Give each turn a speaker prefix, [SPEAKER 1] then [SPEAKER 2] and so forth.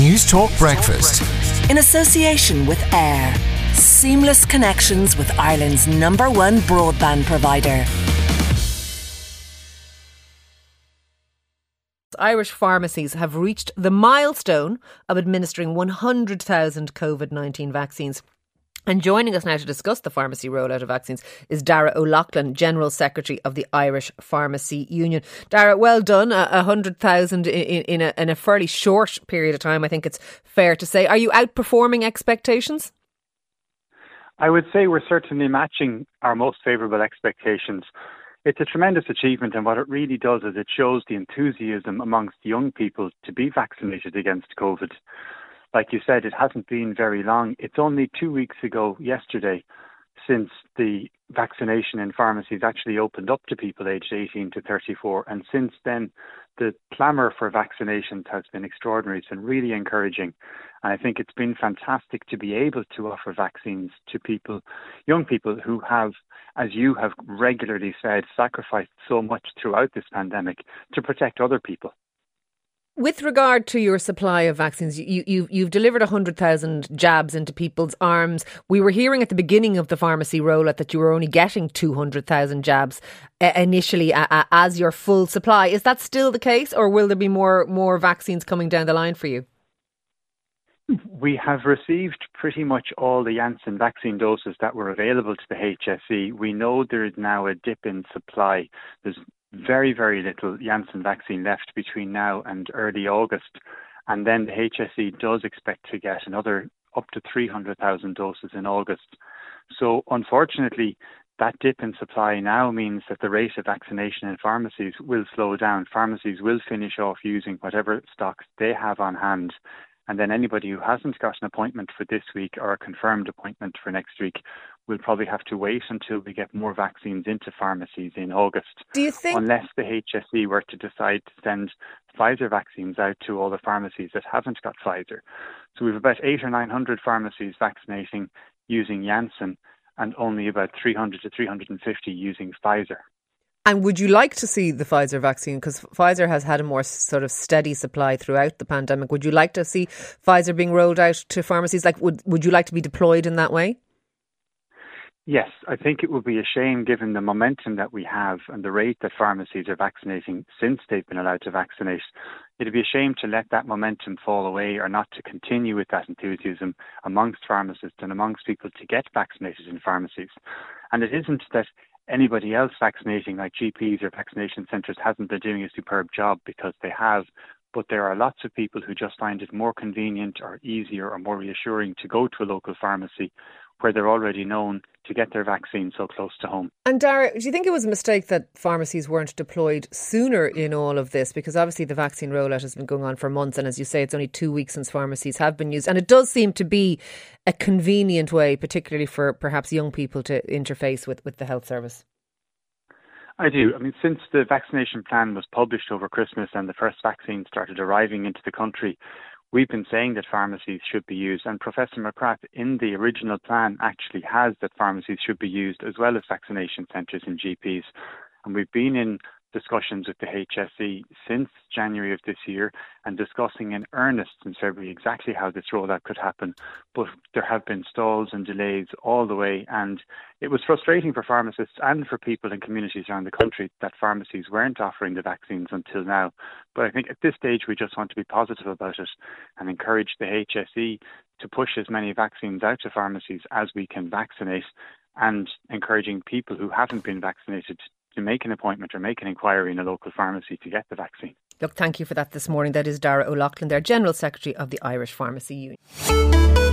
[SPEAKER 1] News Talk Breakfast.
[SPEAKER 2] In association with AIR. Seamless connections with Ireland's #1 broadband provider.
[SPEAKER 3] Irish pharmacies have reached the milestone of administering 100,000 COVID-19 vaccines. And joining us now to discuss the pharmacy rollout of vaccines is Darragh O'Loughlin, General Secretary of the Irish Pharmacy Union. Darragh, well done. 100,000 in a fairly short period of time, I think it's fair to say. Are you outperforming expectations?
[SPEAKER 4] I would say we're certainly matching our most favourable expectations. It's a tremendous achievement, and what it really does is it shows the enthusiasm amongst young people to be vaccinated against COVID. Like you said, it hasn't been very long. It's only 2 weeks ago yesterday since the vaccination in pharmacies actually opened up to people aged 18 to 34. And since then, the clamour for vaccinations has been extraordinary. It's been really encouraging. And I think it's been fantastic to be able to offer vaccines to people, young people who have, as you have regularly said, sacrificed so much throughout this pandemic to protect other people.
[SPEAKER 3] With regard to your supply of vaccines, you've delivered 100,000 jabs into people's arms. We were hearing at the beginning of the pharmacy rollout that you were only getting 200,000 jabs initially as your full supply. Is that still the case, or will there be more vaccines coming down the line for you?
[SPEAKER 4] We have received pretty much all the Janssen vaccine doses that were available to the HSE. We know there is now a dip in supply. There's very, very little Janssen vaccine left between now and early August. And then the HSE does expect to get another up to 300,000 doses in August. So unfortunately, that dip in supply now means that the rate of vaccination in pharmacies will slow down. Pharmacies will finish off using whatever stocks they have on hand. And then anybody who hasn't got an appointment for this week or a confirmed appointment for next week will probably have to wait until we get more vaccines into pharmacies in August.
[SPEAKER 3] Do you think,
[SPEAKER 4] unless the HSE were to decide to send Pfizer vaccines out to all the pharmacies that haven't got Pfizer. So we have about 800 or 900 pharmacies vaccinating using Janssen and only about 300 to 350 using Pfizer.
[SPEAKER 3] and would you like to see the Pfizer vaccine? Because Pfizer has had a more sort of steady supply throughout the pandemic. Would you like to see Pfizer being rolled out to pharmacies? Like, would you like to be deployed in that way?
[SPEAKER 4] Yes, I think it would be a shame given the momentum that we have and the rate that pharmacies are vaccinating since they've been allowed to vaccinate. It'd be a shame to let that momentum fall away or not to continue with that enthusiasm amongst pharmacists and amongst people to get vaccinated in pharmacies. And it isn't that anybody else vaccinating, like GPs or vaccination centres, hasn't been doing a superb job, because they have. But there are lots of people who just find it more convenient or easier or more reassuring to go to a local pharmacy where they're already known to get their vaccine so close to home.
[SPEAKER 3] And Darragh, do you think it was a mistake that pharmacies weren't deployed sooner in all of this? Because obviously the vaccine rollout has been going on for months, and as you say, it's only 2 weeks since pharmacies have been used. And it does seem to be a convenient way, particularly for perhaps young people, to interface with the health service.
[SPEAKER 4] I do. I mean, since the vaccination plan was published over Christmas and the first vaccine started arriving into the country, we've been saying that pharmacies should be used, and Professor McCrath in the original plan actually has that pharmacies should be used as well as vaccination centres and GPs. And we've been in discussions with the HSE since January of this year and discussing in earnest in February exactly how this rollout could happen. But there have been stalls and delays all the way, and it was frustrating for pharmacists and for people in communities around the country that pharmacies weren't offering the vaccines until now. But I think at this stage we just want to be positive about it and encourage the HSE to push as many vaccines out to pharmacies as we can vaccinate, and encouraging people who haven't been vaccinated to make an appointment or make an inquiry in a local pharmacy to get the vaccine.
[SPEAKER 3] Look, thank you for that this morning. That is Darragh O'Loughlin, their General Secretary of the Irish Pharmacy Union.